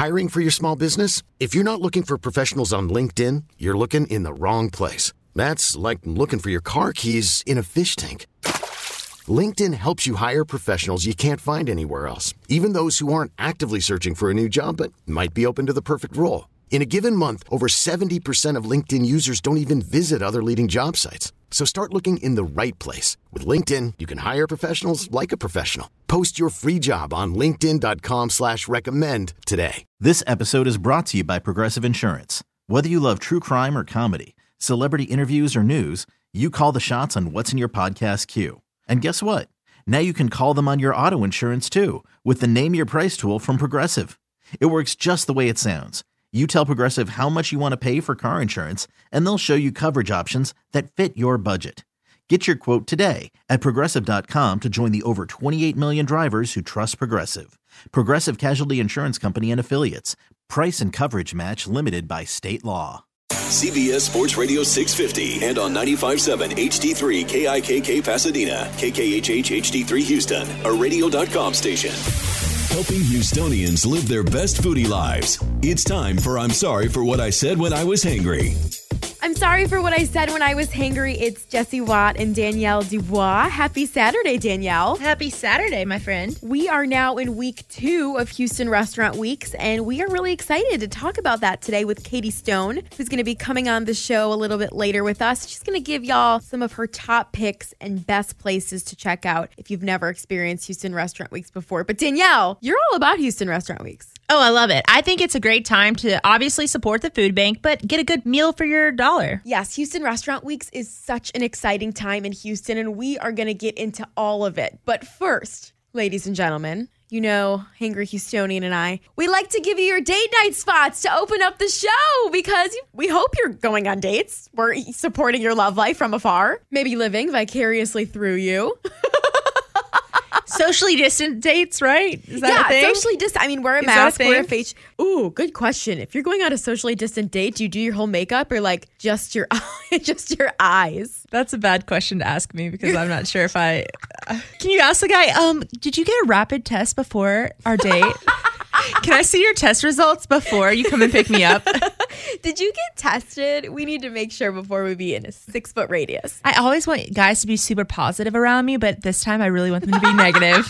Hiring for your small business? If you're not looking for professionals on LinkedIn, you're looking in the wrong place. That's like looking for your car keys in a fish tank. LinkedIn helps you hire professionals you can't find anywhere else, even those who aren't actively searching for a new job but might be open to the perfect role. In a given month, over 70% of LinkedIn users don't even visit other leading job sites. So start looking in the right place. With LinkedIn, you can hire professionals like a professional. Post your free job on linkedin.com/recommend today. This episode is brought to you by Progressive Insurance. Whether you love true crime or comedy, celebrity interviews or news, you call the shots on what's in your podcast queue. And guess what? Now you can call them on your auto insurance too with the Name Your Price tool from Progressive. It works just the way it sounds. You tell Progressive how much you want to pay for car insurance, and they'll show you coverage options that fit your budget. Get your quote today at Progressive.com to join the over 28 million drivers who trust Progressive. Progressive Casualty Insurance Company and Affiliates. Price and coverage match limited by state law. CBS Sports Radio 650 and on 95.7 HD3 KIKK Pasadena, KKHH HD3 Houston, a radio.com station. Helping Houstonians live their best foodie lives. It's time for I'm Sorry for What I Said When I Was Hangry. I'm sorry for what I said when I was hangry. It's Jesse Watt and Danielle Dubois. Happy Saturday, Danielle. Happy Saturday, my friend. We are now in week 2 of Houston Restaurant Weeks, and we are really excited to talk about that today with Katie Stone, who's going to be coming on the show a little bit later with us. She's going to give y'all some of her top picks and best places to check out if you've never experienced Houston Restaurant Weeks before. But Danielle, you're all about Houston Restaurant Weeks. Oh, I love it. I think it's a great time to obviously support the food bank, but get a good meal for your dollar. Yes, Houston Restaurant Weeks is such an exciting time in Houston, and we are going to get into all of it. But first, ladies and gentlemen, you know, Hangry Houstonian and I, we like to give you your date night spots to open up the show because we hope you're going on dates. We're supporting your love life from afar, maybe living vicariously through you. Socially distant dates, right? Is that a thing? Yeah, socially distant. I mean, wear a mask, wear a face. Ooh, good question. If you're going on a socially distant date, do you do your whole makeup or like just your eyes? That's a bad question to ask me because I'm not sure if I... Can you ask the guy, did you get a rapid test before our date? Can I see your test results before you come and pick me up? Did you get tested? We need to make sure before we be in a 6-foot radius. I always want guys to be super positive around me, but this time I really want them to be negative.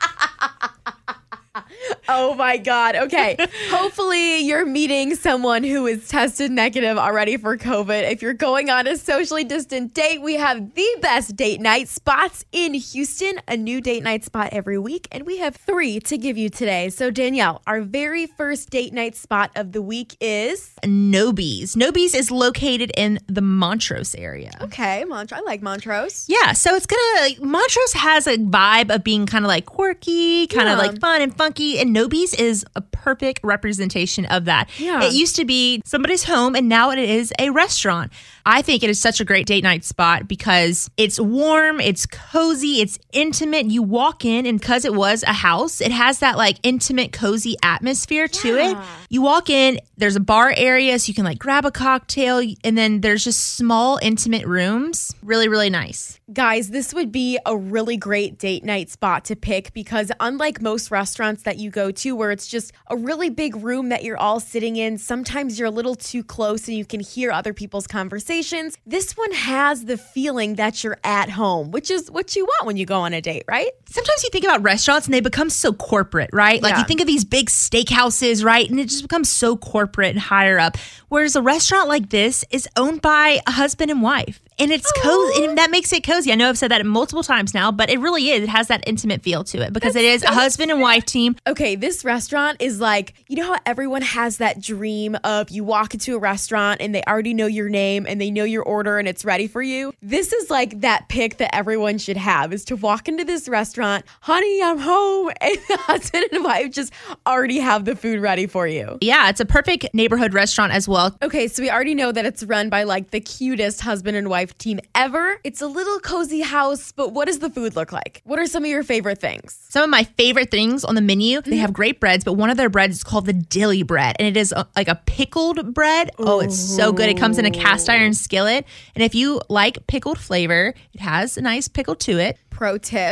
Oh my God. Okay. Hopefully you're meeting someone who is tested negative already for COVID. If you're going on a socially distant date, we have the best date night spots in Houston, a new date night spot every week. And we have 3 to give you today. So Danielle, our very first date night spot of the week is Nobi's. Nobi's is located in the Montrose area. Okay. I like Montrose. Yeah. So Montrose has a vibe of being kind of like quirky, kind of like fun and funky. And Nobi's is a perfect representation of that. Yeah. It used to be somebody's home and now it is a restaurant. I think it is such a great date night spot because it's warm, it's cozy, it's intimate. You walk in and because it was a house, it has that like intimate, cozy atmosphere to it. You walk in, there's a bar area so you can like grab a cocktail and then there's just small, intimate rooms. Really, really nice. Guys, this would be a really great date night spot to pick because unlike most restaurants that you go to where it's just a really big room that you're all sitting in, sometimes you're a little too close and you can hear other people's conversations. This one has the feeling that you're at home, which is what you want when you go on a date, right? Sometimes you think about restaurants and they become so corporate, right? Like you think of these big steakhouses, right? And it just becomes so corporate and higher up. Whereas a restaurant like this is owned by a husband and wife. And it's cozy, and that makes it cozy. I know I've said that multiple times now, but it really is. It has that intimate feel to it because it is a husband and wife team. Okay, this restaurant is like, you know how everyone has that dream of you walk into a restaurant and they already know your name and they know your order and it's ready for you? This is like that pick that everyone should have is to walk into this restaurant, honey, I'm home, and the husband and wife just already have the food ready for you. Yeah, it's a perfect neighborhood restaurant as well. Okay, so we already know that it's run by like the cutest husband and wife team ever. It's a little cozy house, but what does the food look like? What are some of your favorite things? Some of my favorite things on the menu, they have great breads, but one of their breads is called the dilly bread, and it is like a pickled bread. Oh, it's so good. It comes in a cast iron skillet, and if you like pickled flavor, it has a nice pickle to it. Pro tip.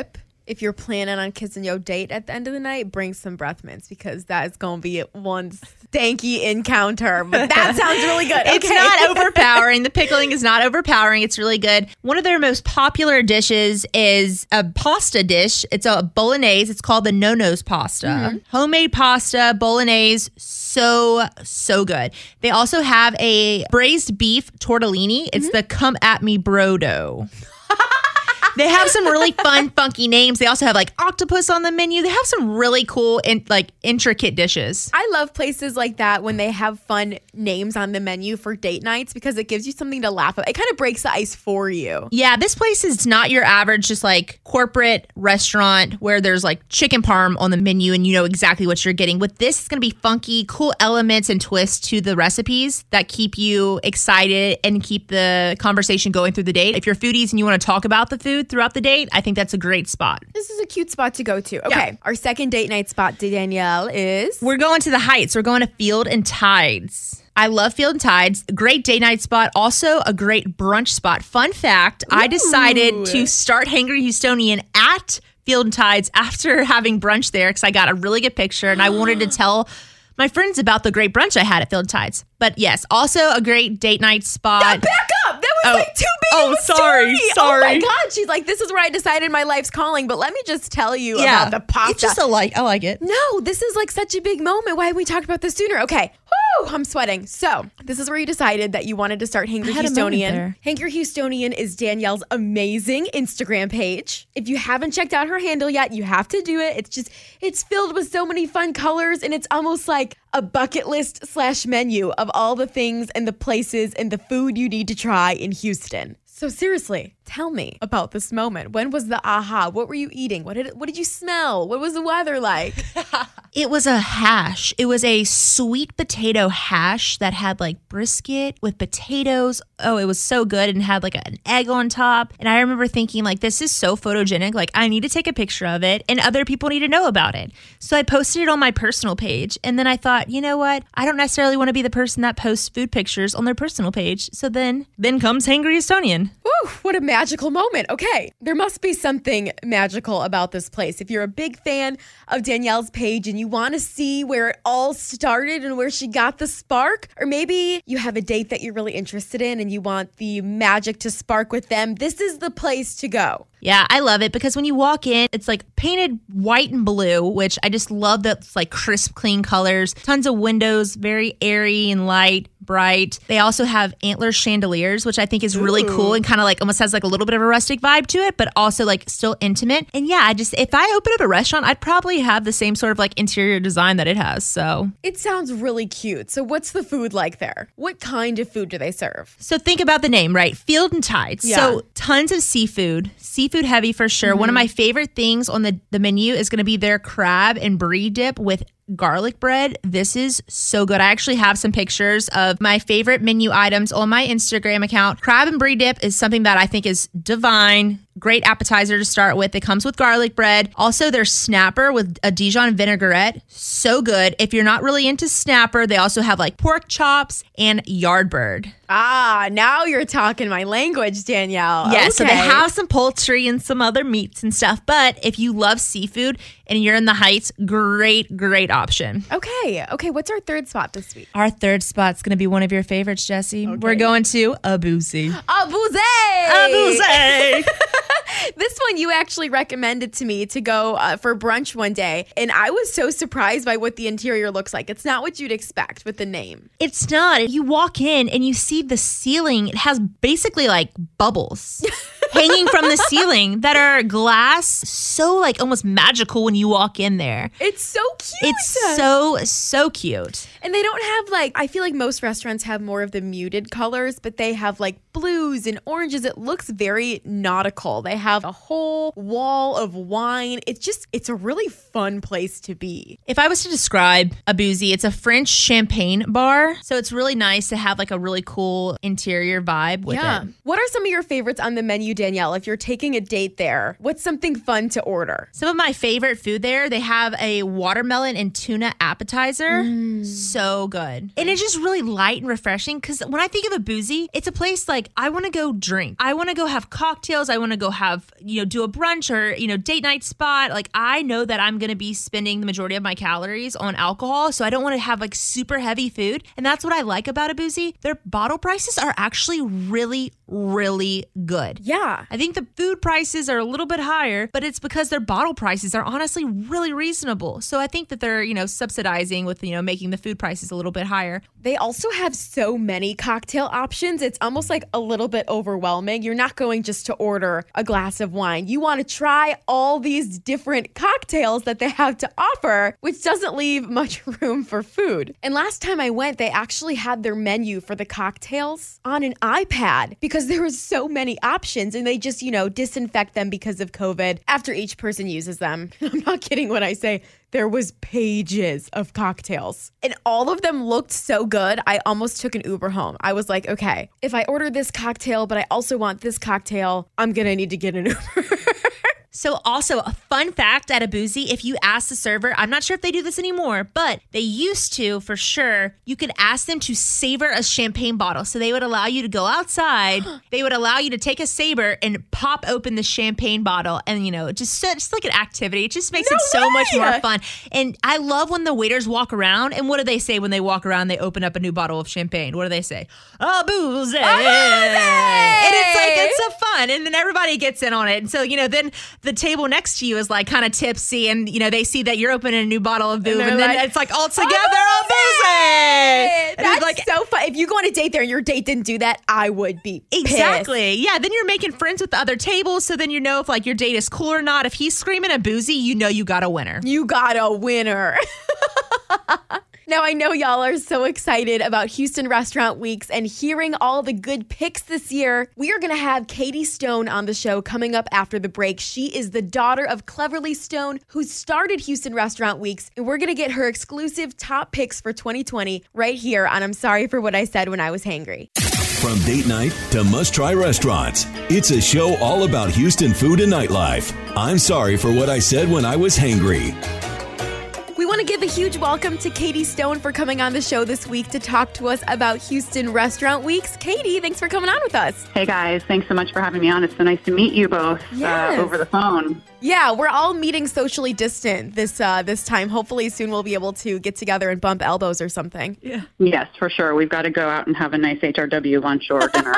if you're planning on kissing your date at the end of the night, bring some breath mints because that is going to be one stanky encounter. But that sounds really good. It's not overpowering. The pickling is not overpowering. It's really good. One of their most popular dishes is a pasta dish. It's a bolognese. It's called the No-No's pasta. Homemade pasta, bolognese, so good. They also have a braised beef tortellini. It's the come at me brodo. They have some really fun, funky names. They also have like octopus on the menu. They have some really cool and like intricate dishes. I love places like that when they have fun names on the menu for date nights because it gives you something to laugh at. It kind of breaks the ice for you. Yeah, this place is not your average just like corporate restaurant where there's like chicken parm on the menu and you know exactly what you're getting. With this, it's going to be funky, cool elements and twists to the recipes that keep you excited and keep the conversation going through the date. If you're foodies and you want to talk about the food throughout the date, I think that's a great spot. This is a cute spot to go to. Okay, Our second date night spot, Danielle, is... We're going to the Heights. We're going to Field and Tides. I love Field and Tides. Great date night spot. Also a great brunch spot. Fun fact, I decided to start Hangry Houstonian at Field and Tides after having brunch there because I got a really good picture and I wanted to tell my friends about the great brunch I had at Field and Tides. But yes, also a great date night spot. Now back up! That was like too big of a sorry. Oh my God. She's like, this is where I decided my life's calling. But let me just tell you about the pasta. It's just I like it. No, this is like such a big moment. Why haven't we talked about this sooner? Okay. Woo, I'm sweating. So this is where you decided that you wanted to start Hangry Houstonian. Hangry Houstonian is Danielle's amazing Instagram page. If you haven't checked out her handle yet, you have to do it. It's filled with so many fun colors and it's almost like a bucket list / menu of all the things and the places and the food you need to try in Houston. So seriously, tell me about this moment. When was the aha? What were you eating? What did you smell? What was the weather like? It was a hash. It was a sweet potato hash that had like brisket with potatoes. Oh, it was so good and had like an egg on top. And I remember thinking like, this is so photogenic. Like I need to take a picture of it and other people need to know about it. So I posted it on my personal page. And then I thought, you know what? I don't necessarily want to be the person that posts food pictures on their personal page. So then comes Hangry Houstonian. Woo, what a magical moment. Okay, there must be something magical about this place. If you're a big fan of Danielle's page and you want to see where it all started and where she got the spark, or maybe you have a date that you're really interested in and you want the magic to spark with them, this is the place to go. Yeah, I love it because when you walk in, it's like painted white and blue, which I just love that it's like crisp, clean colors. Tons of windows, very airy and light, bright. They also have antler chandeliers, which I think is really cool and kind of like almost has like a little bit of a rustic vibe to it, but also like still intimate. And yeah, if I open up a restaurant, I'd probably have the same sort of like interior design that it has. So it sounds really cute. So what's the food like there? What kind of food do they serve? So think about the name, right? Field and Tides. Yeah. So tons of seafood heavy for sure. One of my favorite things on the menu is going to be their crab and brie dip with garlic bread. This is so good. I actually have some pictures of my favorite menu items on my Instagram account. Crab and brie dip is something that I think is divine. Great appetizer to start with. It comes with garlic bread. Also, their snapper with a Dijon vinaigrette. So good. If you're not really into snapper, they also have like pork chops and yardbird. Ah, now you're talking my language, Danielle. Yeah, okay. So they have some poultry and some other meats and stuff. But if you love seafood and you're in the Heights, great option. Okay. What's our third spot this week? Our third spot's going to be one of your favorites, Jessie. Okay. We're going to Abuzi. Abuzi! This one you actually recommended to me to go for brunch one day. And I was so surprised by what the interior looks like. It's not what you'd expect with the name. It's not. You walk in and you see the ceiling. It has basically like bubbles hanging from the ceiling that are glass. So like almost magical when you walk in there. It's so cute. It's so cute. And they don't have like, I feel like most restaurants have more of the muted colors, but they have like blues and oranges. It looks very nautical. They have a whole wall of wine. It's a really fun place to be. If I was to describe Abuzi, it's a French champagne bar. So it's really nice to have like a really cool interior vibe with it. What are some of your favorites on the menu, Danielle? Danielle, if you're taking a date there, what's something fun to order? Some of my favorite food there, they have a watermelon and tuna appetizer. So good. And it's just really light and refreshing because when I think of a Boozy, it's a place like I want to go drink. I want to go have cocktails. I want to go have, do a brunch or, date night spot. Like I know that I'm going to be spending the majority of my calories on alcohol. So I don't want to have like super heavy food. And that's what I like about a Boozy. Their bottle prices are actually really, really good. Yeah. I think the food prices are a little bit higher, but it's because their bottle prices are honestly really reasonable. So I think that they're, subsidizing with, making the food prices a little bit higher. They also have so many cocktail options. It's almost like a little bit overwhelming. You're not going just to order a glass of wine. You want to try all these different cocktails that they have to offer, which doesn't leave much room for food. And last time I went, they actually had their menu for the cocktails on an iPad because there was so many options and they just, disinfect them because of COVID after each person uses them. I'm not kidding when I say there was pages of cocktails and all of them looked so good. I almost took an Uber home. I was like, okay, if I order this cocktail, but I also want this cocktail, I'm going to need to get an Uber. So also a fun fact at a Boozy, if you ask the server, I'm not sure if they do this anymore, but they used to for sure, you could ask them to savor a champagne bottle. So they would allow you to go outside. They would allow you to take a saber and pop open the champagne bottle. And, just like an activity. It just makes it so much more fun. And I love when the waiters walk around. And what do they say when they walk around? They open up a new bottle of champagne. What do they say? Oh, Boozy. And it's so fun. And then everybody gets in on it. And so, then the table next to you is like kind of tipsy and, they see that you're opening a new bottle of booze and then it's like all together, Boozy! That's so fun. If you go on a date there and your date didn't do that, I would be pissed. Exactly. Yeah. Then you're making friends with the other tables. So then if like your date is cool or not. If he's screaming a Boozy, you got a winner. You got a winner. Now, I know y'all are so excited about Houston Restaurant Weeks and hearing all the good picks this year. We are going to have Katie Stone on the show coming up after the break. She is the daughter of Cleverly Stone, who started Houston Restaurant Weeks, and we're going to get her exclusive top picks for 2020 right here on I'm Sorry for What I Said When I Was Hangry. From date night to must-try restaurants, it's a show all about Houston food and nightlife. I'm Sorry for What I Said When I Was Hangry. We want to give a huge welcome to Katie Stone for coming on the show this week to talk to us about Houston Restaurant Weeks. Katie, thanks for coming on with us. Hey, guys. Thanks so much for having me on. It's so nice to meet you both over the phone. Yeah, we're all meeting socially distant this time. Hopefully soon we'll be able to get together and bump elbows or something. Yeah. Yes, for sure. We've got to go out and have a nice HRW lunch or dinner.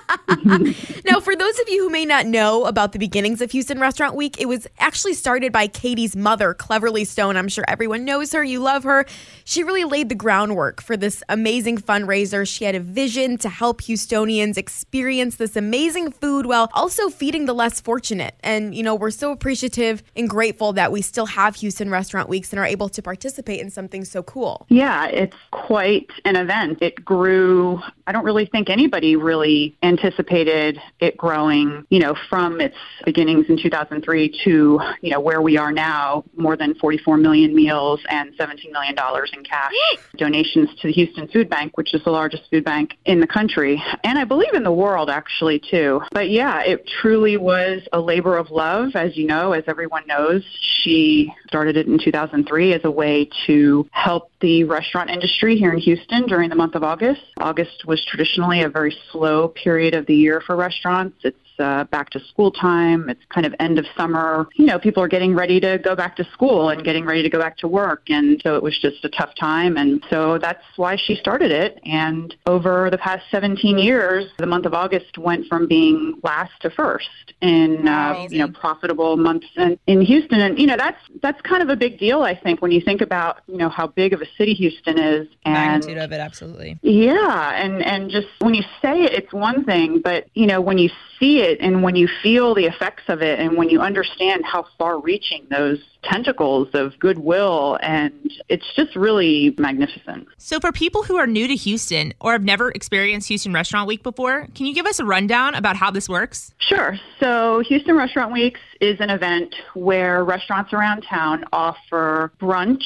Now, for those of you who may not know about the beginnings of Houston Restaurant Week, it was actually started by Katie's mother, Cleverly Stone. I'm sure everyone knows her. You love her. She really laid the groundwork for this amazing fundraiser. She had a vision to help Houstonians experience this amazing food while also feeding the less fortunate. And, we're so appreciative and grateful that we still have Houston Restaurant Weeks and are able to participate in something so cool. Yeah, it's quite an event. It grew. I don't really think anybody really anticipated it growing, from its beginnings in 2003 to, where we are now, more than 44 million meals and $17 million in cash donations to the Houston Food Bank, which is the largest food bank in the country. And I believe in the world, actually, too. But yeah, it truly was a labor of love. As you know, as everyone knows, she started it in 2003 as a way to help the restaurant industry here in Houston during the month of August. August was traditionally a very slow period of the year for restaurants. It's back to school time. It's kind of end of summer. People are getting ready to go back to school and getting ready to go back to work. And so it was just a tough time. And so that's why she started it. And over the past 17 years, the month of August went from being last to first in, profitable months in Houston. And, that's kind of a big deal, I think, when you think about, how big of a city Houston is. And magnitude of it, absolutely. Yeah. And just when you say it, it's one thing. But, when you see it and when you feel the effects of it and when you understand how far-reaching those tentacles of goodwill, and it's just really magnificent. So for people who are new to Houston or have never experienced Houston Restaurant Week before, can you give us a rundown about how this works? Sure. So Houston Restaurant Weeks is an event where restaurants around town offer brunch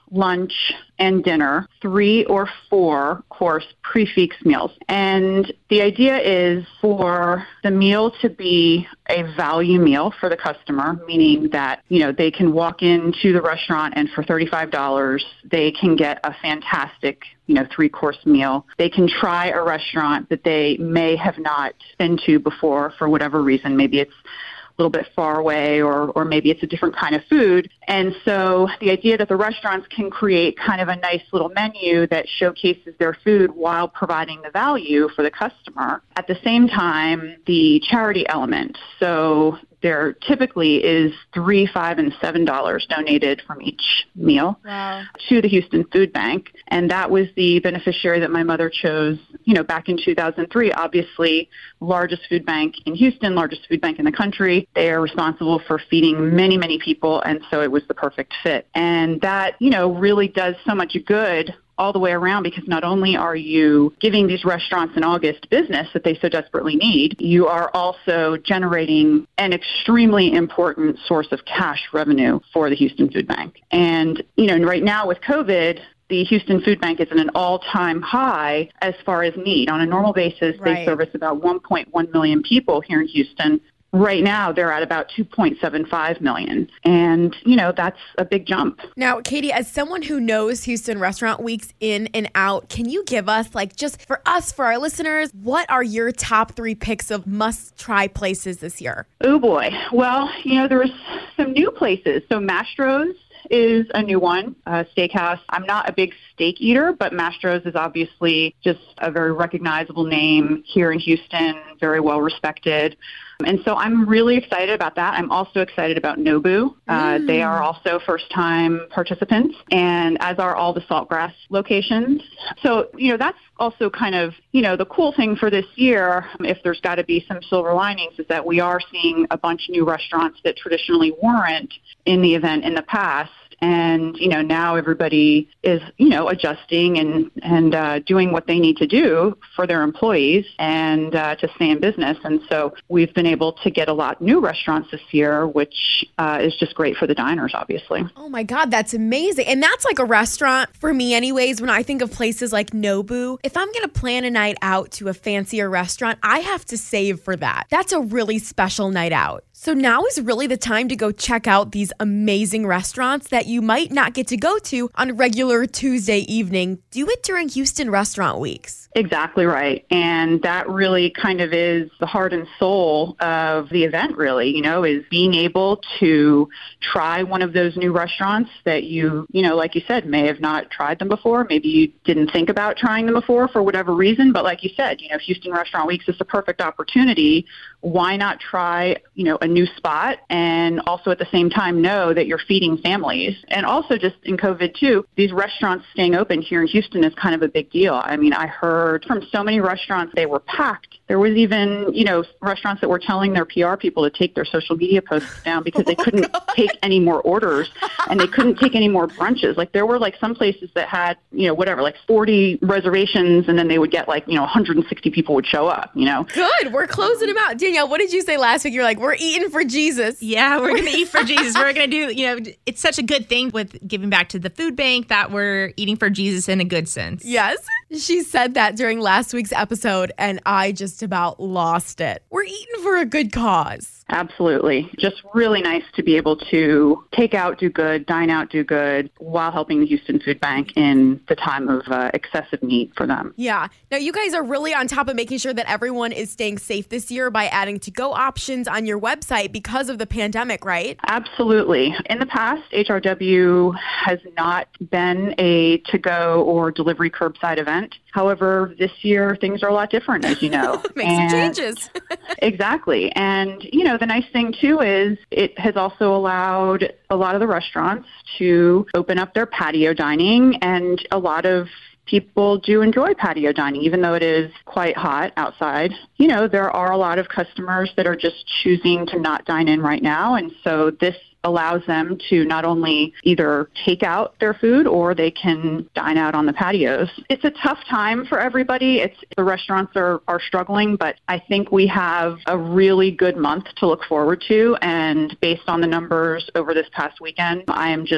lunch, and dinner, 3 or 4 course prix fixe meals. And the idea is for the meal to be a value meal for the customer, meaning that, they can walk into the restaurant and for $35, they can get a fantastic 3-course meal. They can try a restaurant that they may have not been to before for whatever reason. Maybe it's a little bit far away or maybe it's a different kind of food. And so the idea that the restaurants can create kind of a nice little menu that showcases their food while providing the value for the customer. At the same time, the charity element. So there typically is $3, $5, and $7 donated from each meal to the Houston Food Bank. And that was the beneficiary that my mother chose, back in 2003. Obviously, largest food bank in Houston, largest food bank in the country. They are responsible for feeding many, many people. And so it was the perfect fit. And that, really does so much good all the way around, because not only are you giving these restaurants in August business that they so desperately need, you are also generating an extremely important source of cash revenue for the Houston Food Bank. And, right now with COVID, the Houston Food Bank is at an all-time high as far as need. On a normal basis, They service about 1.1 million people here in Houston. Right now, they're at about 2.75 million. And, that's a big jump. Now, Katie, as someone who knows Houston Restaurant Weeks in and out, can you give us, just for us, for our listeners, what are your top 3 picks of must-try places this year? Oh, boy. Well, there's some new places. So Mastro's is a new one, steakhouse. I'm not a big steak eater, but Mastro's is obviously just a very recognizable name here in Houston, very well respected. And so I'm really excited about that. I'm also excited about Nobu. They are also first-time participants, and as are all the Saltgrass locations. So, that's also kind of, the cool thing for this year, if there's got to be some silver linings, is that we are seeing a bunch of new restaurants that traditionally weren't in the event in the past. And, now everybody is, adjusting and doing what they need to do for their employees and to stay in business. And so we've been able to get a lot of new restaurants this year, which is just great for the diners, obviously. Oh, my God, that's amazing. And that's like a restaurant for me anyways. When I think of places like Nobu, if I'm going to plan a night out to a fancier restaurant, I have to save for that. That's a really special night out. So now is really the time to go check out these amazing restaurants that you might not get to go to on a regular Tuesday evening. Do it during Houston Restaurant Weeks. Exactly right. And that really kind of is the heart and soul of the event, really, is being able to try one of those new restaurants that you like you said, may have not tried them before. Maybe you didn't think about trying them before for whatever reason. But like you said, Houston Restaurant Weeks is the perfect opportunity. Why not try, a new spot, and also at the same time know that you're feeding families? And also just in COVID too, these restaurants staying open here in Houston is kind of a big deal. I mean, I heard from so many restaurants, they were packed. There was even, restaurants that were telling their PR people to take their social media posts down because they couldn't take any more orders and they couldn't take any more brunches. Like there were some places that had, 40 reservations, and then they would get 160 people would show up, Good. We're closing them out. Danielle, what did you say last week? You're like, we're eating for Jesus. Yeah, we're going to eat for Jesus. We're going to do, it's such a good thing with giving back to the food bank that we're eating for Jesus in a good sense. Yes. She said that during last week's episode, and I just about lost it. We're eating for a good cause. Absolutely. Just really nice to be able to take out, do good, dine out, do good, while helping the Houston Food Bank in the time of excessive need for them. Yeah. Now, you guys are really on top of making sure that everyone is staying safe this year by adding to-go options on your website because of the pandemic, right? Absolutely. In the past, HRW has not been a to-go or delivery curbside event. However, this year, things are a lot different, as you know. Make some changes. Exactly. And, the nice thing, too, is it has also allowed a lot of the restaurants to open up their patio dining, and a lot of people do enjoy patio dining, even though it is quite hot outside. There are a lot of customers that are just choosing to not dine in right now, and so this allows them to not only either take out their food or they can dine out on the patios. It's a tough time for everybody. The restaurants are struggling, but I think we have a really good month to look forward to. And based on the numbers over this past weekend, I am just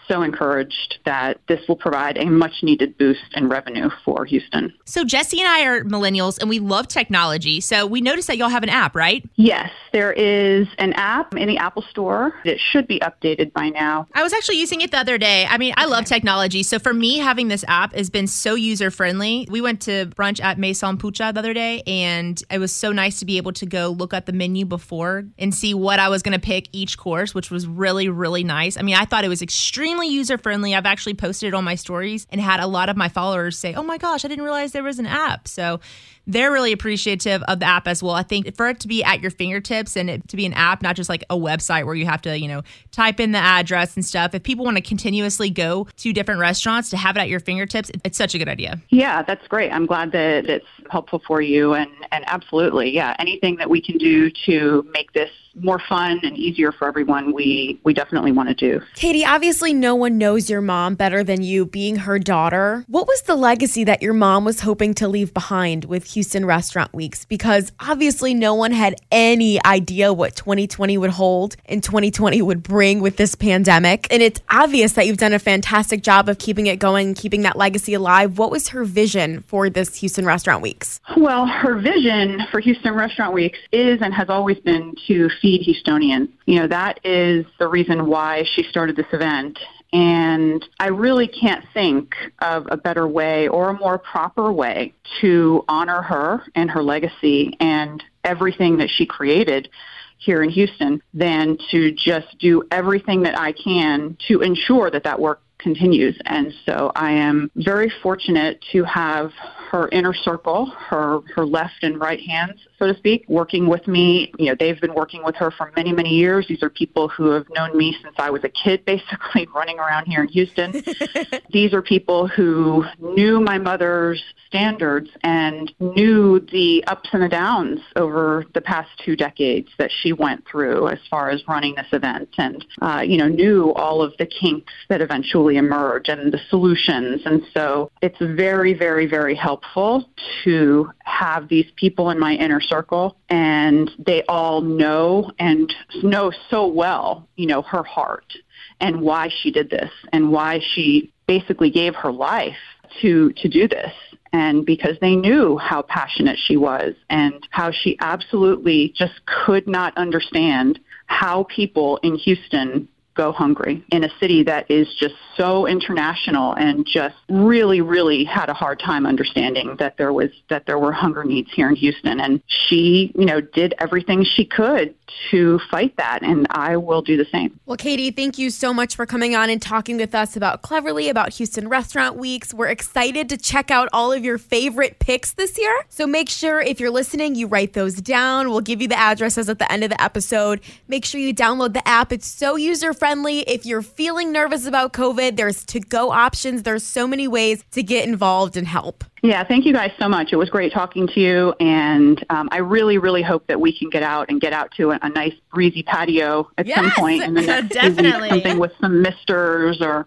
so encouraged that this will provide a much needed boost in revenue for Houston. So Jesse and I are millennials and we love technology. So we noticed that y'all have an app, right? Yes, there is an app in the Apple Store. It should be updated by now. I was actually using it the other day. I mean, I love technology. So for me, having this app has been so user-friendly. We went to brunch at Maison Pucha the other day, and it was so nice to be able to go look at the menu before and see what I was going to pick each course, which was really, really nice. I mean, I thought it was extremely user-friendly. I've actually posted it on my stories and had a lot of my followers say, oh my gosh, I didn't realize there was an app. So they're really appreciative of the app as well. I think for it to be at your fingertips and it to be an app, not just like a website where you have to, type in the address and stuff. If people want to continuously go to different restaurants, to have it at your fingertips, it's such a good idea. Yeah, that's great. I'm glad that it's helpful for you. And absolutely, yeah, anything that we can do to make this more fun and easier for everyone, we definitely want to do. Katie, obviously no one knows your mom better than you, being her daughter. What was the legacy that your mom was hoping to leave behind with Houston Restaurant Weeks? Because obviously no one had any idea what 2020 would hold and 2020 would bring with this pandemic. And it's obvious that you've done a fantastic job of keeping it going and keeping that legacy alive. What was her vision for this Houston Restaurant Weeks? Well, her vision for Houston Restaurant Weeks is and has always been to feed Houstonians. That is the reason why she started this event. And I really can't think of a better way or a more proper way to honor her and her legacy and everything that she created here in Houston than to just do everything that I can to ensure that work continues. And so I am very fortunate to have her inner circle, her left and right hands, so to speak, working with me. They've been working with her for many, many years. These are people who have known me since I was a kid, basically running around here in Houston. These are people who knew my mother's standards and knew the ups and the downs over the past 2 decades that she went through as far as running this event, and knew all of the kinks that eventually emerge and the solutions. And so it's very, very, very helpful to have these people in my inner circle, and they all know so well, her heart and why she did this and why she basically gave her life to do this. And because they knew how passionate she was and how she absolutely just could not understand how people in Houston go hungry in a city that is just so international, and just really, really had a hard time understanding that there were hunger needs here in Houston. And she, did everything she could to fight that, and I will do the same. Well, Katie, thank you so much for coming on and talking with us about Cleverly, about Houston Restaurant Weeks. We're excited to check out all of your favorite picks this year. So make sure if you're listening, you write those down. We'll give you the addresses at the end of the episode. Make sure you download the app. It's so user-friendly. If you're feeling nervous about COVID, there's to-go options. There's so many ways to get involved and help. Yeah, thank you guys so much. It was great talking to you, and I really, really hope that we can get out to a nice breezy patio at some point in the next few weeks, something with some misters or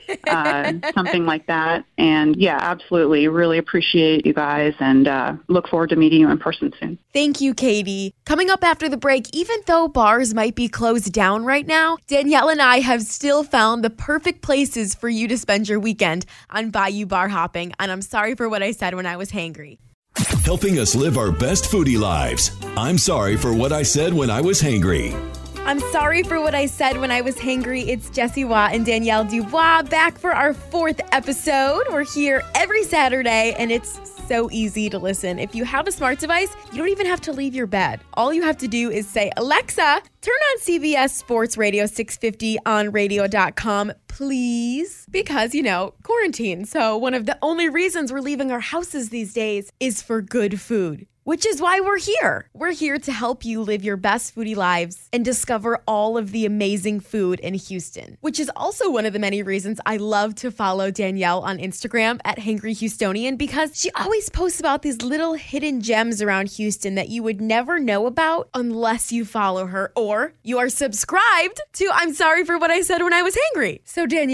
something like that. And yeah, absolutely. Really appreciate you guys, and look forward to meeting you in person soon. Thank you, Katie. Coming up after the break, even though bars might be closed down right now, Danielle and I have still found the perfect places for you to spend your weekend on Bayou Bar Hopping. And I'm sorry for what I said when I was hangry. Helping us live our best foodie lives. I'm sorry for what I said when I was hangry. I'm sorry for what I said when I was hangry. It's Jessie Watt and Danielle Dubois back for our 4th episode. We're here every Saturday, and it's so easy to listen. If you have a smart device, you don't even have to leave your bed. All you have to do is say, Alexa, turn on CBS Sports Radio 650 on radio.com, please. Because, quarantine. So one of the only reasons we're leaving our houses these days is for good food. Which is why we're here. We're here to help you live your best foodie lives and discover all of the amazing food in Houston, which is also one of the many reasons I love to follow Danielle on Instagram at Hangry Houstonian, because she always posts about these little hidden gems around Houston that you would never know about unless you follow her or you are subscribed to I'm Sorry for What I Said When I Was Hangry. So Danielle,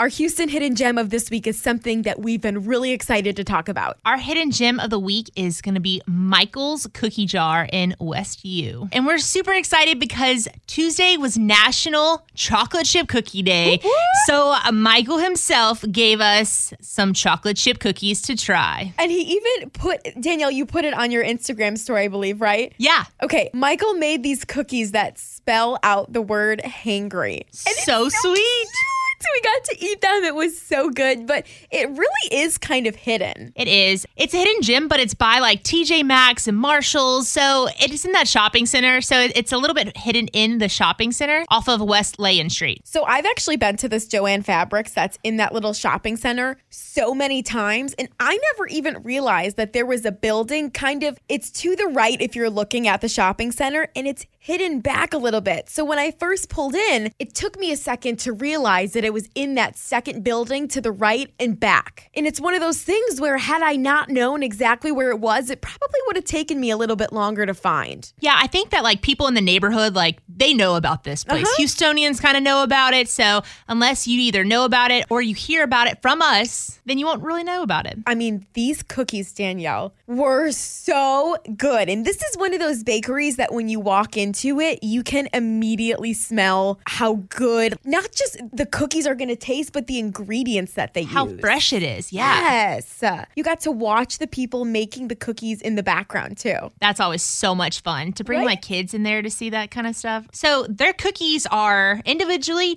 our Houston hidden gem of this week is something that we've been really excited to talk about. Our hidden gem of the week is going to be Michael's Cookie Jar in West U. And we're super excited because Tuesday was National Chocolate Chip Cookie Day. Woo-hoo! So Michael himself gave us some chocolate chip cookies to try. And he even Danielle, you put it on your Instagram story, I believe, right? Yeah. Okay, Michael made these cookies that spell out the word hangry. And So sweet. Cute. We got to eat them. It was so good, but it really is kind of hidden. It is. It's a hidden gem, but it's by like TJ Maxx and Marshalls. So it's in that shopping center. So it's a little bit hidden in the shopping center off of West Layan Street. So I've actually been to this Joann Fabrics that's in that little shopping center so many times. And I never even realized that there was a building it's to the right if you're looking at the shopping center, and it's hidden back a little bit. So when I first pulled in, it took me a second to realize that it was in that second building to the right and back. And it's one of those things where had I not known exactly where it was, it probably would have taken me a little bit longer to find. Yeah, I think that like people in the neighborhood, like they know about this place. Houstonians kind of know about it. So unless you either know about it or you hear about it from us, then you won't really know about it. I mean, these cookies, Danielle, were so good. And this is one of those bakeries that when you walk into it, you can immediately smell how good, not just the cookies are going to taste, but the ingredients that they use. How fresh it is. Yeah. Yes. You got to watch the people making the cookies in the background too. That's always so much fun to bring my kids in there to see that kind of stuff. So their cookies are individually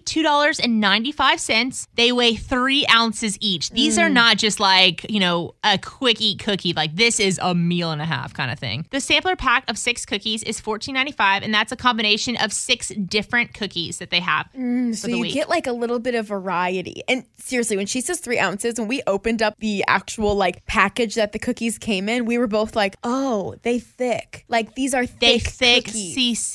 $2.95. They weigh 3 ounces each. These are not just like, a quick eat cookie. Like this is a meal and a half kind of thing. The sampler pack of 6 cookies is $14.95, and that's a combination of 6 different cookies that they have So you get like a little bit of variety. And seriously, when she says 3 ounces, when we opened up the actual package that the cookies came in, we were both like, oh, they thick. Like these are thick cookies.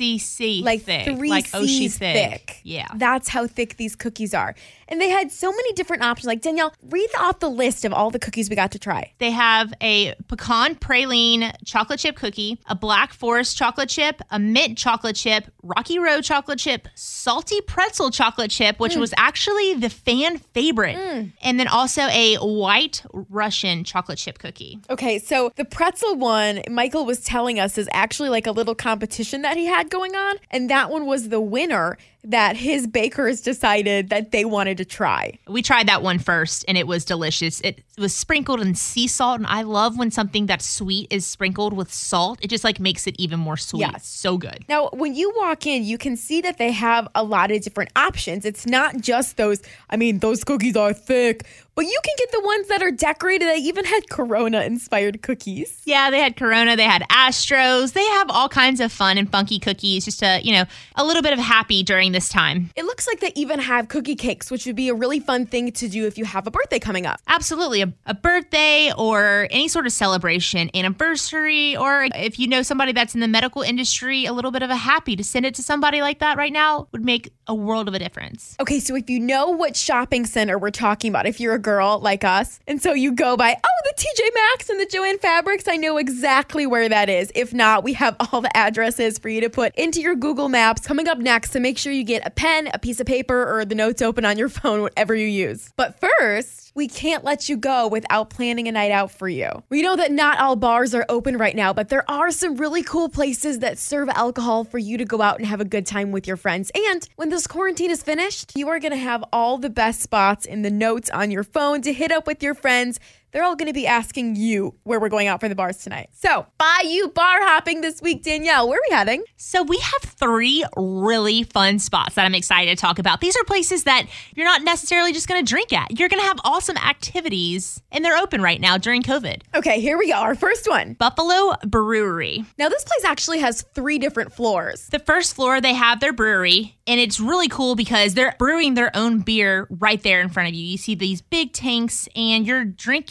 CCC like thick. 3 like C's thick. Yeah. That's how thick these cookies are. And they had so many different options. Like, Danielle, read off the list of all the cookies we got to try. They have a pecan praline chocolate chip cookie, a black forest chocolate chip, a mint chocolate chip, Rocky Road chocolate chip, salty pretzel chocolate chip, which was actually the fan favorite, and then also a white Russian chocolate chip cookie. Okay, so the pretzel one, Michael was telling us, is actually like a little competition that he had going on, and that one was the winner that his bakers decided that they wanted to try. We tried that one first, and it was delicious. It was sprinkled in sea salt, and I love when something that's sweet is sprinkled with salt. It just makes it even more sweet. Yes. So good. Now, when you walk in, you can see that they have a lot of different options. It's not just those cookies are thick, but you can get the ones that are decorated. They even had Corona-inspired cookies. Yeah, they had Corona. They had Astros. They have all kinds of fun and funky cookies just to, a little bit of happy during this time. It looks like they even have cookie cakes, which would be a really fun thing to do if you have a birthday coming up. Absolutely. A birthday or any sort of celebration, anniversary, or if you know somebody that's in the medical industry, a little bit of a happy to send it to somebody like that right now would make a world of a difference. Okay, so if you know what shopping center we're talking about, if you're a girl like us, and so you go by, the TJ Maxx and the Joann Fabrics, I know exactly where that is. If not, we have all the addresses for you to put into your Google Maps coming up next, to make sure you get a pen, a piece of paper, or the notes open on your phone, whatever you use. But first, we can't let you go without planning a night out for you. We know that not all bars are open right now, but there are some really cool places that serve alcohol for you to go out and have a good time with your friends. And when this quarantine is finished, you are going to have all the best spots in the notes on your phone to hit up with your friends. They're all going to be asking you where we're going out for the bars tonight. So, Bayou bar hopping this week, Danielle. Where are we heading? So we have 3 really fun spots that I'm excited to talk about. These are places that you're not necessarily just going to drink at. You're going to have awesome activities, and they're open right now during COVID. Okay, here we go. Our first one. Buffalo Brewery. Now, this place actually has 3 different floors. The first floor, they have their brewery, and it's really cool because they're brewing their own beer right there in front of you. You see these big tanks, and you're drinking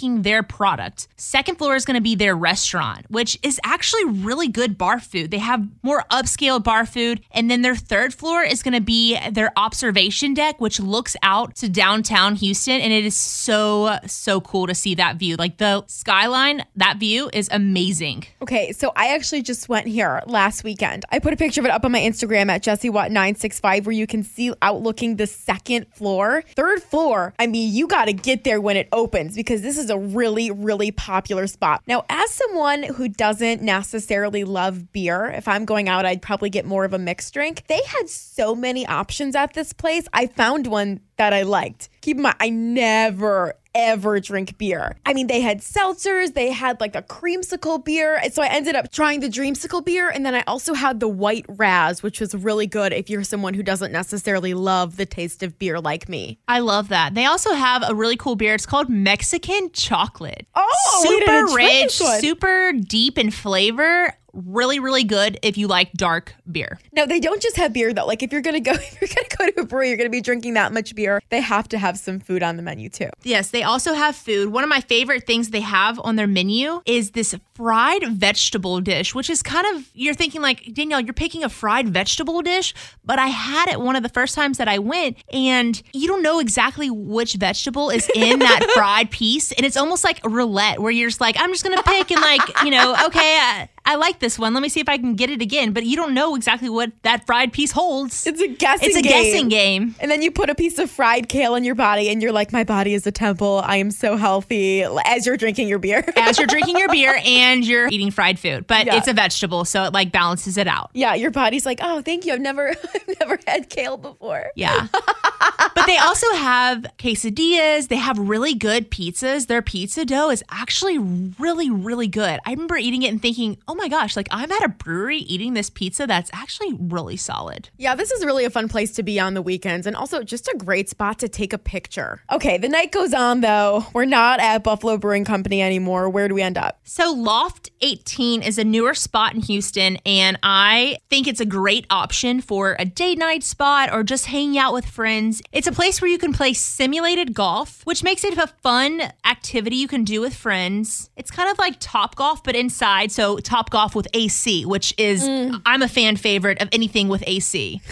drinking their product. Second floor is going to be their restaurant, which is actually really good bar food. They have more upscale bar food. And then their third floor is going to be their observation deck, which looks out to downtown Houston. And it is so cool to see that view. Like the skyline, that view is amazing. Okay, so I actually just went here last weekend. I put a picture of it up on my Instagram at JessieWatt965 where you can see outlooking the second floor. Third floor, I mean, you got to get there when it opens because this is a really, really popular spot. Now, as someone who doesn't necessarily love beer, if I'm going out, I'd probably get more of a mixed drink. They had so many options at this place. I found one that I liked. Keep in mind, I never ever drink beer. I mean, they had seltzers, they had like a creamsicle beer. And so I ended up trying the dreamsicle beer. And then I also had the white Raz, which was really good if you're someone who doesn't necessarily love the taste of beer like me. I love that. They also have a really cool beer. It's called Mexican Chocolate. Oh, super rich, super deep in flavor. Really, really good if you like dark beer. No, they don't just have beer though. Like if you're gonna go to a brewery, you're gonna be drinking that much beer. They have to have some food on the menu too. Yes, they also have food. One of my favorite things they have on their menu is this fried vegetable dish, which is kind of, you're thinking like, Danielle, you're picking a fried vegetable dish, but I had it one of the first times that I went and you don't know exactly which vegetable is in that fried piece. And it's almost like roulette where you're just like, I'm just gonna pick and like, okay, I like this one. Let me see if I can get it again. But you don't know exactly what that fried piece holds. It's a guessing game. And then you put a piece of fried kale in your body and you're like, my body is a temple. I am so healthy as you're drinking your beer. As you're drinking your beer and you're eating fried food. But it's a vegetable, so it like balances it out. Yeah, your body's like, oh, thank you. I've never had kale before. Yeah. But they also have quesadillas. They have really good pizzas. Their pizza dough is actually really, really good. I remember eating it and thinking, oh my gosh, like I'm at a brewery eating this pizza that's actually really solid. Yeah, this is really a fun place to be on the weekends and also just a great spot to take a picture. Okay, the night goes on though. We're not at Buffalo Brewing Company anymore. Where do we end up? So Loft 18 is a newer spot in Houston and I think it's a great option for a date night spot or just hanging out with friends. It's a place where you can play simulated golf, which makes it a fun activity you can do with friends. It's kind of like Topgolf, but inside. So Topgolf with AC, which is, I'm a fan favorite of anything with AC.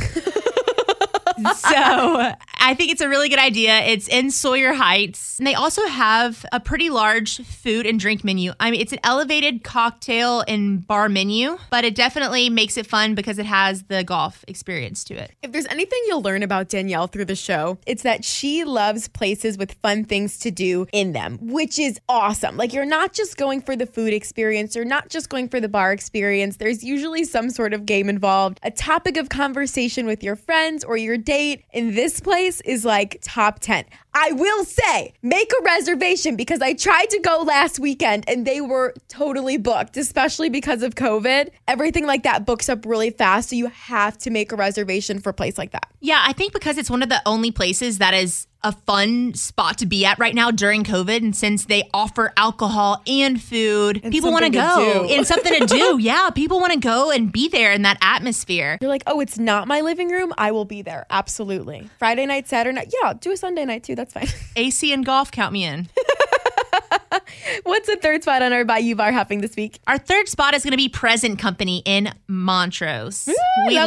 So I think it's a really good idea. It's in Sawyer Heights. And they also have a pretty large food and drink menu. I mean, it's an elevated cocktail and bar menu, but it definitely makes it fun because it has the golf experience to it. If there's anything you'll learn about Danielle through the show, it's that she loves places with fun things to do in them, which is awesome. Like you're not just going for the food experience. You're not just going for the bar experience. There's usually some sort of game involved, a topic of conversation with your friends or your date. And this place is like top 10. I will say, make a reservation because I tried to go last weekend and they were totally booked, especially because of COVID. Everything like that books up really fast. So you have to make a reservation for a place like that. Yeah, I think because it's one of the only places that is a fun spot to be at right now during COVID. And since they offer alcohol and food, and people want to go. And something to do. Yeah, people want to go and be there in that atmosphere. You're like, oh, it's not my living room. I will be there. Absolutely. Friday night, Saturday night. Yeah, do a Sunday night too. That's fine. AC and golf, count me in. What's the third spot on our Bayou Bar hopping this week? Our third spot is going to be Present Company in Montrose. Ooh, we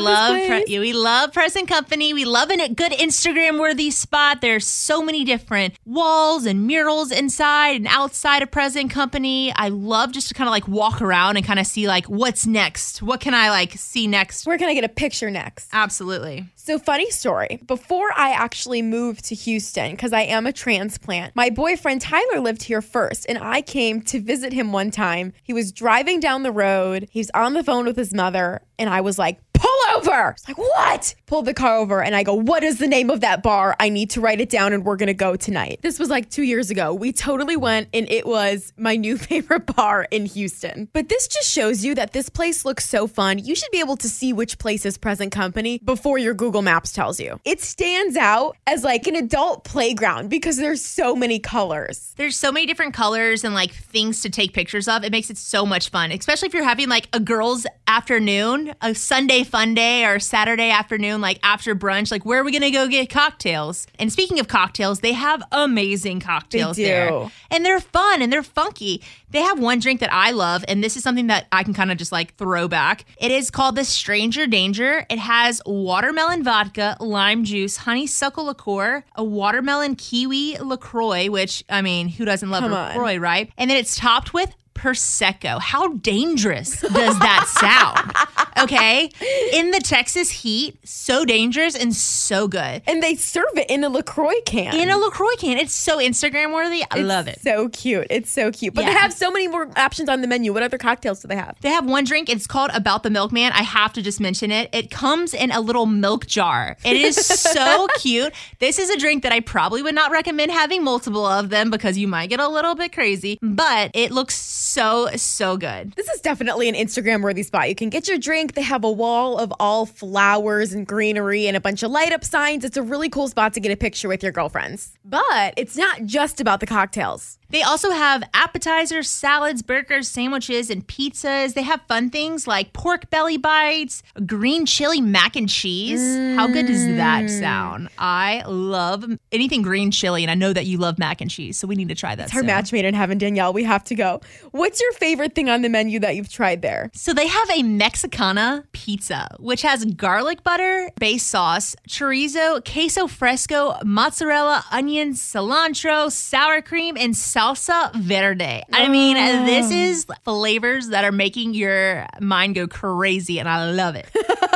love Present Company. We love a good Instagram-worthy spot. There's so many different walls and murals inside and outside of Present Company. I love just to kind of like walk around and kind of see like what's next. What can I like see next? Where can I get a picture next? Absolutely. So funny story. Before I actually moved to Houston, because I am a transplant, my boyfriend Tyler lived here first, and I came to visit him one time. He was driving down the road. He was on the phone with his mother, and I was like, pull over. It's like, what? Pulled the car over, and I go, what is the name of that bar? I need to write it down, and we're going to go tonight. This was like 2 years ago. We totally went, and it was my new favorite bar in Houston. But this just shows you that this place looks so fun. You should be able to see which place is Present Company before your Google Maps tells you. It stands out as like an adult playground because there's so many colors. There's so many different colors and like things to take pictures of. It makes it so much fun, especially if you're having like a girls' afternoon, a Sunday fun day or Saturday afternoon, like after brunch, like where are we going to go get cocktails? And speaking of cocktails, they have amazing cocktails there. And they're fun and they're funky. They have one drink that I love, and this is something that I can kind of just like throw back. It is called the Stranger Danger. It has watermelon vodka, lime juice, honeysuckle liqueur, a watermelon kiwi LaCroix, which, I mean, who doesn't love LaCroix, right? And then it's topped with Prosecco. How dangerous does that sound? Okay? In the Texas heat, so dangerous and so good. And they serve it in a LaCroix can. In a LaCroix can. It's so Instagram worthy. I love it. So cute. It's so cute. But they have so many more options on the menu. What other cocktails do they have? They have one drink. It's called About the Milkman. I have to just mention it. It comes in a little milk jar. It is so cute. This is a drink that I probably would not recommend having multiple of them because you might get a little bit crazy, but it looks so good. This is definitely an Instagram worthy spot. You can get your drink. They have a wall of all flowers and greenery and a bunch of light up signs. It's a really cool spot to get a picture with your girlfriends. But it's not just about the cocktails. They also have appetizers, salads, burgers, sandwiches, and pizzas. They have fun things like pork belly bites, green chili mac and cheese. How good does that sound? I love anything green chili, and I know that you love mac and cheese, so we need to try that. It's our match made in heaven, Danielle. We have to go. What's your favorite thing on the menu that you've tried there? So they have a Mexicana pizza, which has garlic butter, base sauce, chorizo, queso fresco, mozzarella, onions, cilantro, sour cream, and salsa verde. I mean, this is flavors that are making your mind go crazy, and I love it.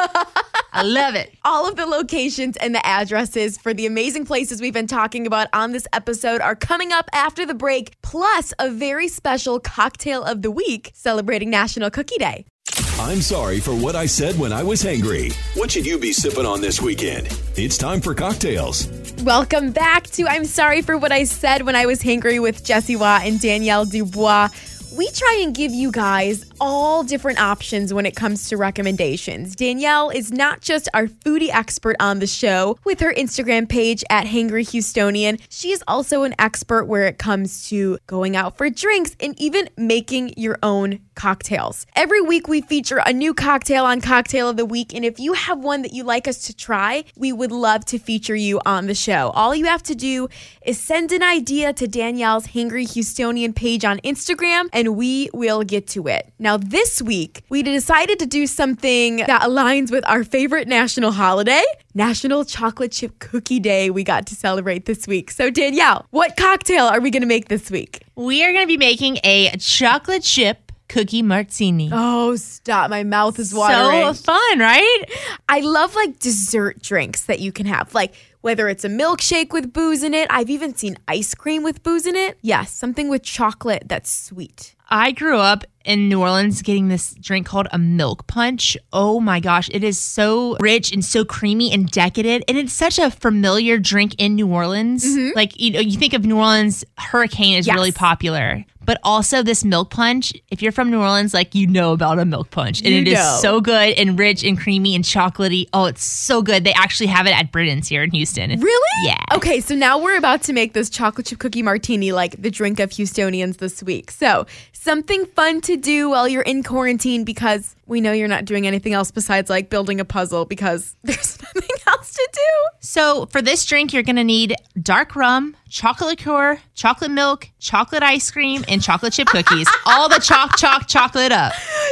I love it. All of the locations and the addresses for the amazing places we've been talking about on this episode are coming up after the break, plus a very special cocktail of the week celebrating National Cookie Day. I'm sorry for what I said when I was hangry. What should you be sipping on this weekend? It's time for cocktails. Welcome back to I'm Sorry for What I Said When I Was Hangry with Jessie Watt and Danielle Dubois. We try and give you guys all different options when it comes to recommendations. Danielle is not just our foodie expert on the show with her Instagram page at Hangry Houstonian. She is also an expert where it comes to going out for drinks and even making your own cocktails. Every week we feature a new cocktail on Cocktail of the Week, and if you have one that you'd like us to try, we would love to feature you on the show. All you have to do is send an idea to Danielle's Hangry Houstonian page on Instagram, and we will get to it. Now, this week, we decided to do something that aligns with our favorite national holiday, National Chocolate Chip Cookie Day we got to celebrate this week. So, Danielle, what cocktail are we going to make this week? We are going to be making a chocolate chip cookie martini. Oh, stop. My mouth is watering. So fun, right? I love like dessert drinks that you can have. Like whether it's a milkshake with booze in it. I've even seen ice cream with booze in it. Yes, something with chocolate that's sweet. I grew up in New Orleans getting this drink called a milk punch. Oh my gosh, it is so rich and so creamy and decadent. And it's such a familiar drink in New Orleans. Mm-hmm. Like, you know, you think of New Orleans, Hurricane is really popular. But also this milk punch, if you're from New Orleans, like you know about a milk punch. And it is so good and rich and creamy and chocolatey. Oh, it's so good. They actually have it at Britain's here in Houston. Really? Yeah. Okay, so now we're about to make this chocolate chip cookie martini like the drink of Houstonians this week. So something fun to do while you're in quarantine because we know you're not doing anything else besides like building a puzzle because there's nothing else to do. So for this drink, you're going to need dark rum, chocolate liqueur, chocolate milk, chocolate ice cream, and chocolate chip cookies. All the chocolate up.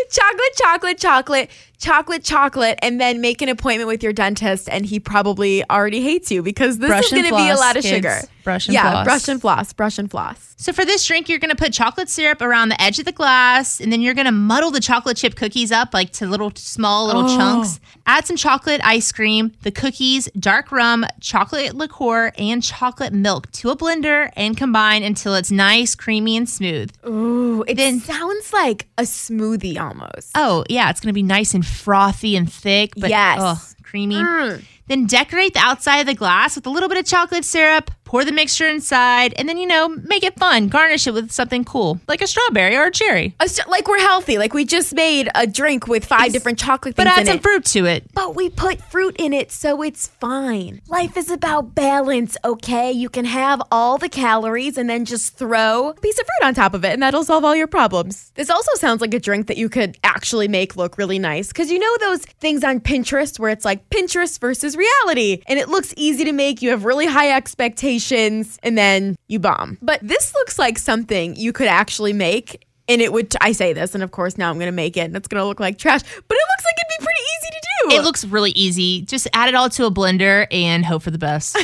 Chocolate, and then make an appointment with your dentist, and he probably already hates you because this is going to be a lot of sugar. Brush and floss. Brush and floss. So for this drink, you're going to put chocolate syrup around the edge of the glass, and then you're going to muddle the chocolate chip cookies up like to small chunks. Add some chocolate ice cream, the cookies, dark rum, chocolate liqueur, and chocolate milk to a blender and combine until it's nice, creamy, and smooth. Ooh, it sounds like a smoothie almost. Oh, yeah. It's going to be nice and frothy and thick, but creamy. Then decorate the outside of the glass with a little bit of chocolate syrup. pour the mixture inside, and then, make it fun. Garnish it with something cool, like a strawberry or a cherry. Like we're healthy. Like we just made a drink with 5 different chocolate things in it. But add some fruit to it. But we put fruit in it, so it's fine. Life is about balance, okay? You can have all the calories and then just throw a piece of fruit on top of it, and that'll solve all your problems. This also sounds like a drink that you could actually make look really nice, because you know those things on Pinterest where it's like Pinterest versus reality, and it looks easy to make, you have really high expectations, and then you bomb. But this looks like something you could actually make, and it would, I say this, and of course now I'm going to make it, and it's going to look like trash, but it looks like it'd be pretty easy to do. It looks really easy. Just add it all to a blender and hope for the best.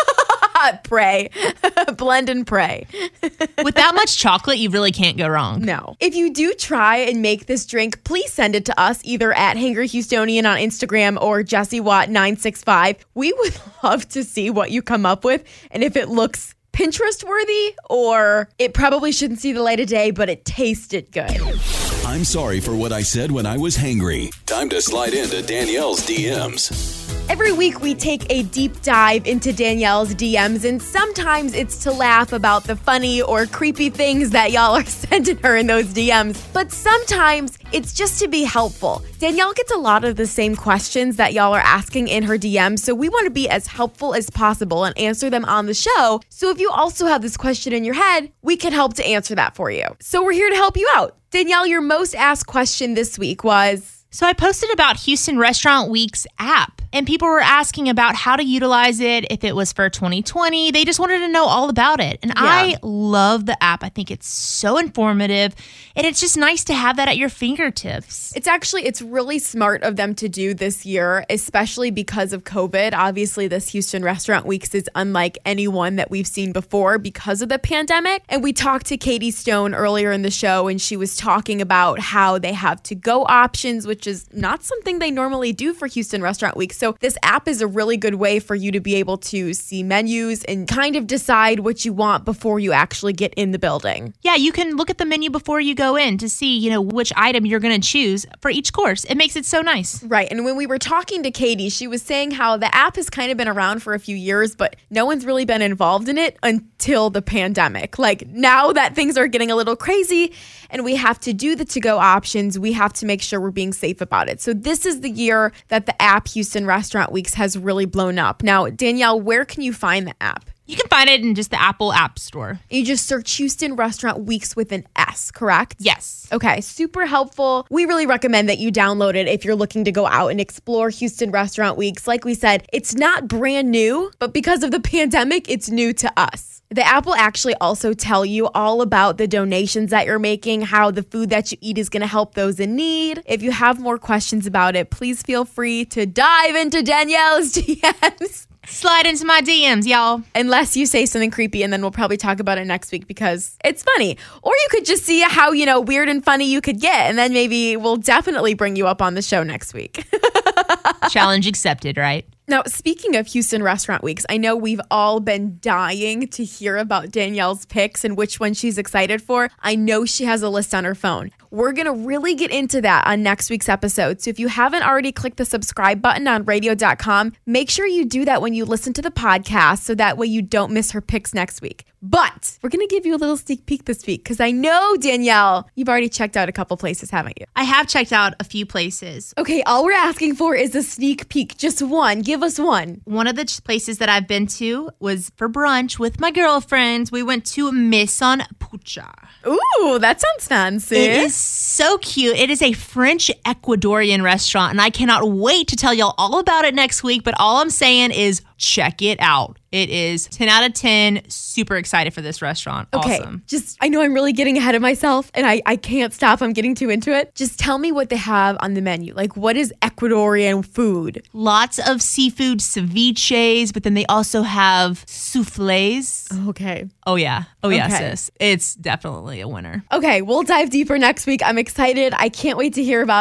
Pray. Blend and pray. With that much chocolate, you really can't go wrong. No. If you do try and make this drink, please send it to us either at Hangry Houstonian on Instagram or Jessie Watt 965. We would love to see what you come up with and if it looks Pinterest worthy or it probably shouldn't see the light of day, but it tasted good. I'm sorry for what I said when I was hangry. Time to slide into Danielle's DMs. Every week we take a deep dive into Danielle's DMs, and sometimes it's to laugh about the funny or creepy things that y'all are sending her in those DMs, but sometimes it's just to be helpful. Danielle gets a lot of the same questions that y'all are asking in her DMs, so we want to be as helpful as possible and answer them on the show. So if you also have this question in your head, we can help to answer that for you. So we're here to help you out. Danielle, your most asked question this week was... So I posted about Houston Restaurant Week's app, and people were asking about how to utilize it, if it was for 2020. They just wanted to know all about it. And I love the app. I think it's so informative, and it's just nice to have that at your fingertips. It's really smart of them to do this year, especially because of COVID. Obviously, this Houston Restaurant Weeks is unlike any one that we've seen before because of the pandemic. And we talked to Katie Stone earlier in the show, and she was talking about how they have to-go options, which is not something they normally do for Houston Restaurant Week. So this app is a really good way for you to be able to see menus and kind of decide what you want before you actually get in the building. Yeah, you can look at the menu before you go in to see, which item you're going to choose for each course. It makes it so nice. Right. And when we were talking to Katie, she was saying how the app has kind of been around for a few years, but no one's really been involved in it until the pandemic. Like now that things are getting a little crazy and we have to do the to-go options, we have to make sure we're being safe about it. So this is the year that the app Houston Restaurant Weeks has really blown up. Now, Danielle, where can you find the app? You can find it in just the Apple App Store. You just search Houston Restaurant Weeks with an S, correct? Yes. Okay, super helpful. We really recommend that you download it if you're looking to go out and explore Houston Restaurant Weeks. Like we said, it's not brand new, but because of the pandemic, it's new to us. The app will actually also tell you all about the donations that you're making, how the food that you eat is going to help those in need. If you have more questions about it, please feel free to dive into Danielle's DMs. Slide into my DMs, y'all. Unless you say something creepy, and then we'll probably talk about it next week because it's funny. Or you could just see how, weird and funny you could get, and then maybe we'll definitely bring you up on the show next week. Challenge accepted, right? Now, speaking of Houston Restaurant Weeks, I know we've all been dying to hear about Danielle's picks and which one she's excited for. I know she has a list on her phone. We're going to really get into that on next week's episode. So if you haven't already clicked the subscribe button on radio.com, make sure you do that when you listen to the podcast so that way you don't miss her picks next week. But we're going to give you a little sneak peek this week because I know, Danielle, you've already checked out a couple places, haven't you? I have checked out a few places. Okay, all we're asking for is a sneak peek. Just one. Give us one. One of the places that I've been to was for brunch with my girlfriends. We went to Maison Pucha. Ooh, that sounds fancy. It is so cute. It is a French Ecuadorian restaurant, and I cannot wait to tell y'all all about it next week. But all I'm saying is check it out. It is 10 out of 10. Super excited for this restaurant. Okay, awesome. I know I'm really getting ahead of myself, and I can't stop. I'm getting too into it. Just tell me what they have on the menu. Like, what is Ecuadorian food? Lots of seafood ceviches, but then they also have soufflés. Okay. Oh, yeah. Oh, yeah, Okay. sis. It's definitely a winner. Okay, we'll dive deeper next week. I'm excited. I can't wait to hear about it.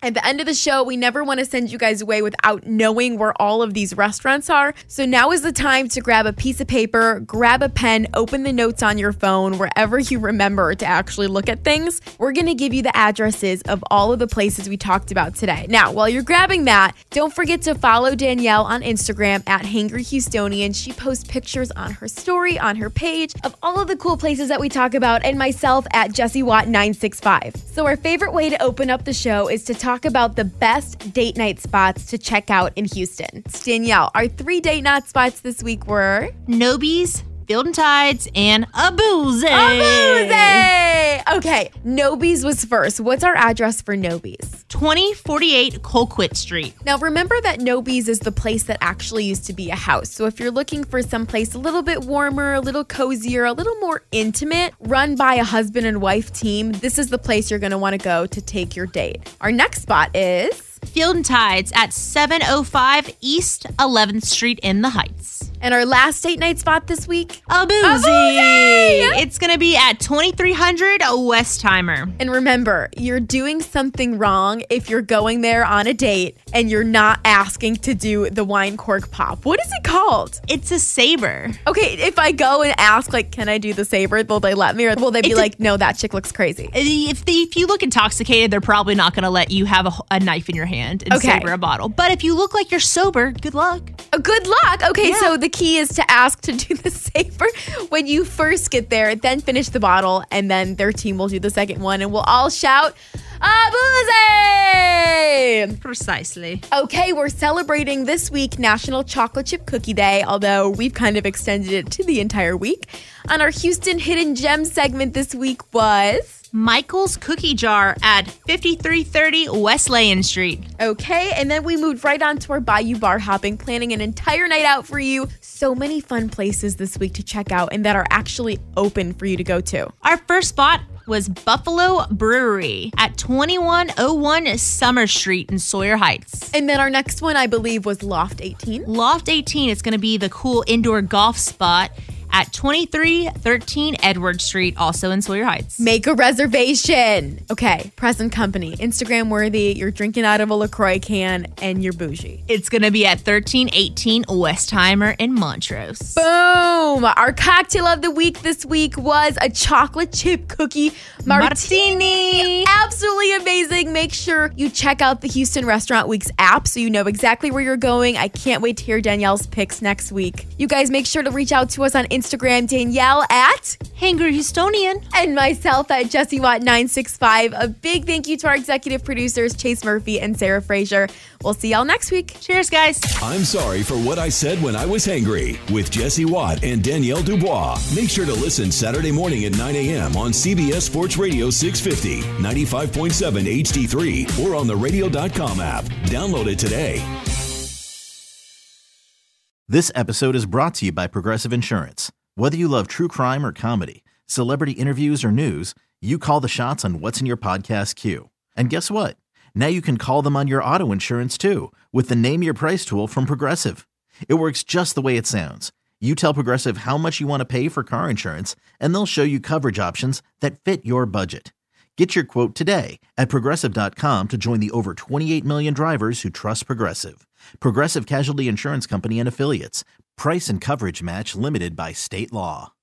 At the end of the show, we never want to send you guys away without knowing where all of these restaurants are. So now is the time to grab a piece of paper, grab a pen, open the notes on your phone, wherever you remember to actually look at things. We're going to give you the addresses of all of the places we talked about today. Now, while you're grabbing that, don't forget to follow Danielle on Instagram at Hangry Houstonian. She posts pictures on her story, on her page, of all of the cool places that we talk about, and myself at Jessie Watt 965. So our favorite way to open up the show is to talk about the best date night spots to check out in Houston. Danielle, our 3 date night spots this week were Nobi's, Field and Tides, and Abuze. Okay, Nobi's was first. What's our address for Nobi's? 2048 Colquitt Street. Now, remember that Nobi's is the place that actually used to be a house. So if you're looking for someplace a little bit warmer, a little cozier, a little more intimate, run by a husband and wife team, this is the place you're going to want to go to take your date. Our next spot is Field and Tides at 705 East 11th Street in the Heights. And our last date night spot this week? Abuze! It's going to be at 2300 Westheimer. And remember, you're doing something wrong if you're going there on a date and you're not asking to do the wine cork pop. What is it called? It's a saber. Okay, if I go and ask, like, can I do the saber? Will they let me? Or will they be like, no, that chick looks crazy? If you look intoxicated, they're probably not going to let you have a knife in your hand and saber a bottle. But if you look like you're sober, good luck. Good luck. Okay, so the key is to ask to do the saber when you first get there, then finish the bottle, and then their team will do the second one, and we'll all shout, Abuze! Precisely. Okay, we're celebrating this week National Chocolate Chip Cookie Day, although we've kind of extended it to the entire week. On our Houston Hidden Gems segment this week was Michael's Cookie Jar at 5330 West Layan Street. Okay, and then we moved right on to our Bayou Bar hopping, planning an entire night out for you. So many fun places this week to check out and that are actually open for you to go to. Our first spot was Buffalo Brewery at 2101 Summer Street in Sawyer Heights. And then our next one, I believe, was Loft 18. Loft 18 is going to be the cool indoor golf spot at 2313 Edward Street, also in Sawyer Heights. Make a reservation. Okay, present company, Instagram worthy, you're drinking out of a LaCroix can, and you're bougie. It's going to be at 1318 Westheimer in Montrose. Boom! Our cocktail of the week this week was a chocolate chip cookie martini. Absolutely amazing. Make sure you check out the Houston Restaurant Week's app so you know exactly where you're going. I can't wait to hear Danielle's picks next week. You guys make sure to reach out to us on Instagram, Danielle at Hangry Houstonian, and myself at Jessie Watt 965. A big thank you to our executive producers, Chase Murphy and Sarah Frazier. We'll see y'all next week. Cheers, guys. I'm sorry for what I said when I was hangry with Jessie Watt and Danielle Dubois. Make sure to listen Saturday morning at 9 a.m. on CBS Sports Radio 650, 95.7 HD3, or on the radio.com app. Download it today. This episode is brought to you by Progressive Insurance. Whether you love true crime or comedy, celebrity interviews or news, you call the shots on what's in your podcast queue. And guess what? Now you can call them on your auto insurance too with the Name Your Price tool from Progressive. It works just the way it sounds. You tell Progressive how much you want to pay for car insurance, and they'll show you coverage options that fit your budget. Get your quote today at Progressive.com to join the over 28 million drivers who trust Progressive. Progressive Casualty Insurance Company and Affiliates. Price and coverage match limited by state law.